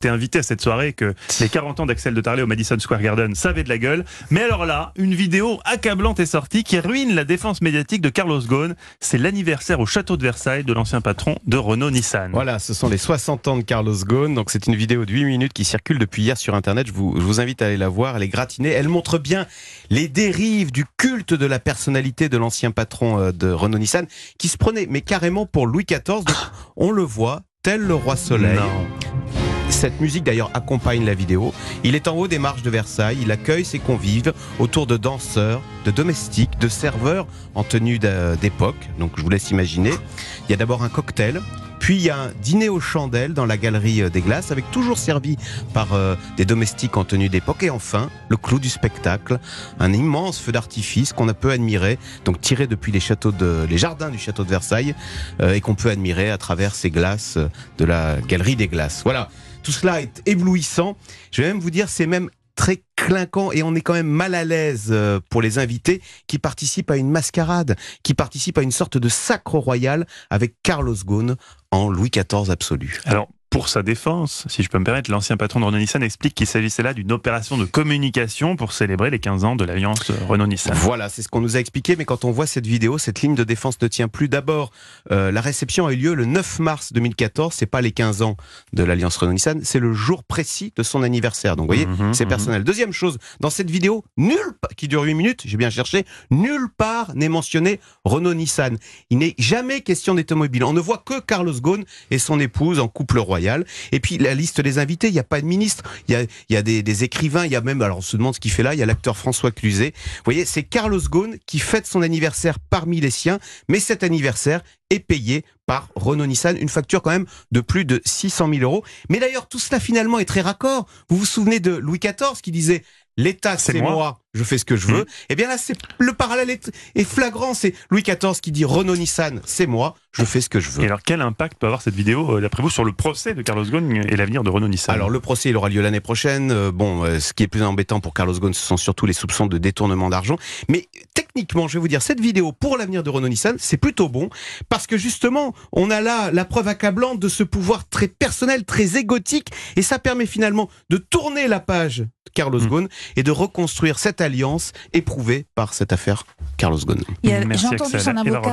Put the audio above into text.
était invité à cette soirée, que les 40 ans d'Axel de Tarlé au Madison Square Garden savaient de la gueule. Mais alors là, une vidéo accablante est sortie qui ruine la défense médiatique de Carlos Ghosn. C'est l'anniversaire au château de Versailles de l'ancien patron de Renault-Nissan. Voilà, ce sont les 60 ans de Carlos Ghosn. Donc c'est une vidéo de 8 minutes qui circule depuis hier sur Internet. Je vous invite à aller la voir, elle est gratinée. Elle montre bien les dérives du culte de la personnalité de l'ancien patron de Renault-Nissan qui se prenait mais carrément pour Louis XIV. Donc, on le voit, tel le roi Soleil. Non. Cette musique d'ailleurs accompagne la vidéo. Il est en haut des marches de Versailles, il accueille ses convives autour de danseurs, de domestiques, de serveurs en tenue d'époque. Donc je vous laisse imaginer. Il y a d'abord un cocktail, puis il y a un dîner aux chandelles dans la galerie des glaces, avec toujours servi par des domestiques en tenue d'époque. Et enfin, le clou du spectacle, un immense feu d'artifice qu'on peut admirer, donc tiré depuis les jardins du château de Versailles, et qu'on peut admirer à travers ces glaces de la galerie des glaces. Voilà. Tout cela est éblouissant. Je vais même vous dire, c'est même très clinquant et on est quand même mal à l'aise pour les invités qui participent à une mascarade, qui participent à une sorte de sacre royal avec Carlos Ghosn en Louis XIV absolu. Alors, pour sa défense, si je peux me permettre, l'ancien patron de Renault-Nissan explique qu'il s'agissait là d'une opération de communication pour célébrer les 15 ans de l'alliance Renault-Nissan. Voilà, c'est ce qu'on nous a expliqué, mais quand on voit cette vidéo, cette ligne de défense ne tient plus. D'abord, la réception a eu lieu le 9 mars 2014, c'est pas les 15 ans de l'alliance Renault-Nissan, c'est le jour précis de son anniversaire. Donc vous voyez, c'est personnel. Deuxième chose, dans cette vidéo, qui dure 8 minutes, j'ai bien cherché, nulle part n'est mentionné Renault-Nissan. Il n'est jamais question d'automobile. On ne voit que Carlos Ghosn et son épouse en couple royal. Et puis la liste des invités, il n'y a pas de ministre, il y a des écrivains, il y a même, alors on se demande ce qu'il fait là, il y a l'acteur François Cluzet. Vous voyez, c'est Carlos Ghosn qui fête son anniversaire parmi les siens, mais cet anniversaire est payé par Renault-Nissan, une facture quand même de plus de 600 000 €. Mais d'ailleurs, tout cela finalement est très raccord. Vous vous souvenez de Louis XIV qui disait « L'État, c'est moi, je fais ce que je veux ». Eh bien là, le parallèle est flagrant. C'est Louis XIV qui dit « Renault-Nissan, c'est moi, je fais ce que je veux ». Et alors, quel impact peut avoir cette vidéo, d'après vous, sur le procès de Carlos Ghosn et l'avenir de Renault-Nissan ? Alors, le procès, il aura lieu l'année prochaine. Ce qui est plus embêtant pour Carlos Ghosn, ce sont surtout les soupçons de détournement d'argent. Mais techniquement, je vais vous dire, cette vidéo, pour l'avenir de Renault-Nissan, c'est plutôt bon, parce que justement, on a là la preuve accablante de ce pouvoir très personnel, très égotique, et ça permet finalement de tourner la page de Carlos Ghosn et de reconstruire cette alliance éprouvée par cette affaire Carlos Ghosn. J'ai entendu son avocat.